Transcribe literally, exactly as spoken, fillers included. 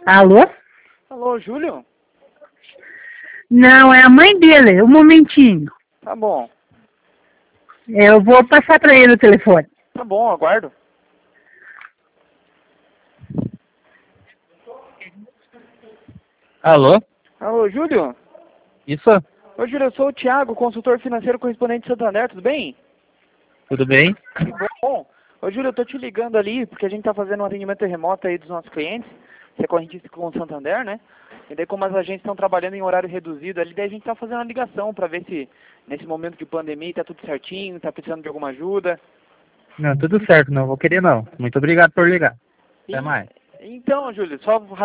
Alô? Alô, Júlio? Não, é a mãe dele. Um momentinho. Tá bom. Eu vou passar para ele o telefone. Tá bom, aguardo. Alô? Alô, Júlio? Isso? Ô, Júlio, eu sou o Thiago, consultor financeiro correspondente de Santander, tudo bem? Tudo bem? Que bom. Ô, Júlio, eu tô te ligando ali, porque a gente tá fazendo um atendimento remoto aí dos nossos clientes. Você é correntista com o Santander, né? E daí, como as agências estão trabalhando em horário reduzido ali, daí a gente tá fazendo uma ligação pra ver se, nesse momento de pandemia, tá tudo certinho, tá precisando de alguma ajuda. Não, tudo certo, não vou querer não. Muito obrigado por ligar. Até E- mais. Então, Júlio, só